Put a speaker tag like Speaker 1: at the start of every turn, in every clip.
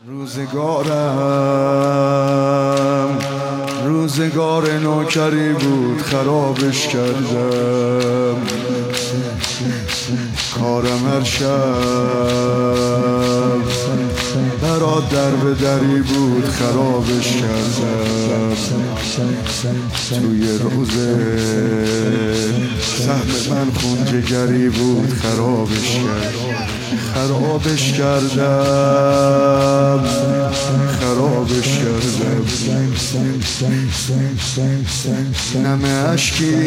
Speaker 1: روزگار نوکری بود خرابش کردم. کارم هر شب برات در به دری بود خرابش کردم. توی روز سهم من خون جگری بود خرابش کردم. خرابش کردم نم اشکی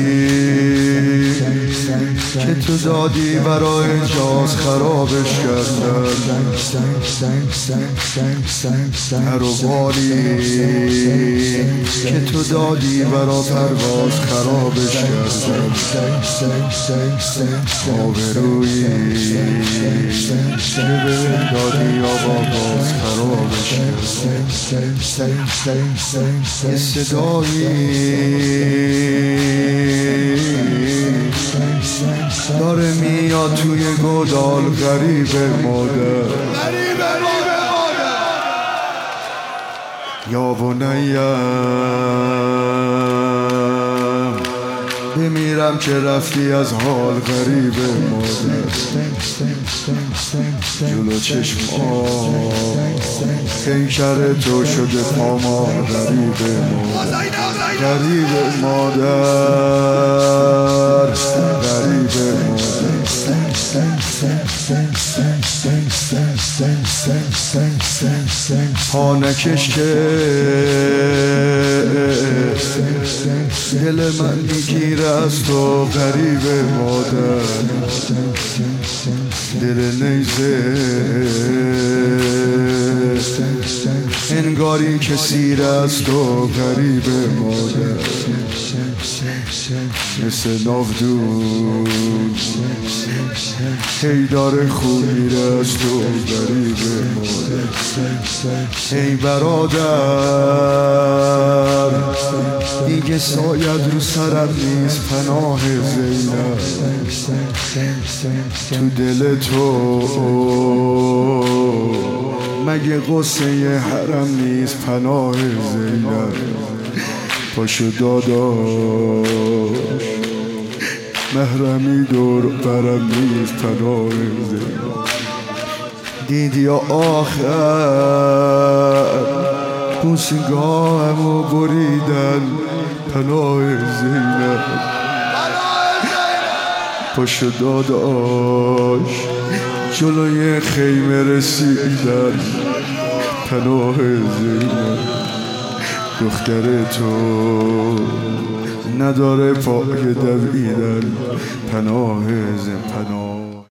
Speaker 1: که تو دادی برای اجاز خرابش کردم. هر و بالی که تو دادی برای پرواز خرابش کردم. آبرویی که به دادی آواز خرابش کردم. یه صدایی داره میاد توی گودال غریب مادر یا بنیم بمیرم که رفتی از حال غریب مادر. جلو چشمام پیکر تو شده پامال غریب مادر. پا نکش که دل من میگیره از تو غریب مادر. دل نیزه انگاری که سیر از تو غریب مادر. مثل ناودون هی داره خون میره از تو غریب مادر. ای برادر دیگه سایت رو سرم نیست پناه زینب. تو دل تو مگه قصه حرم نیست پناه زینب. پاشو داداش محرمی دور برم نیست پناه زینب. دیدی آخر بوسگاهمو بریدن پناه زینب. پاشو داداش جلوی خیمه رسیدن پناه زینب. دختر تو نداره پای دویدن پناه زینب.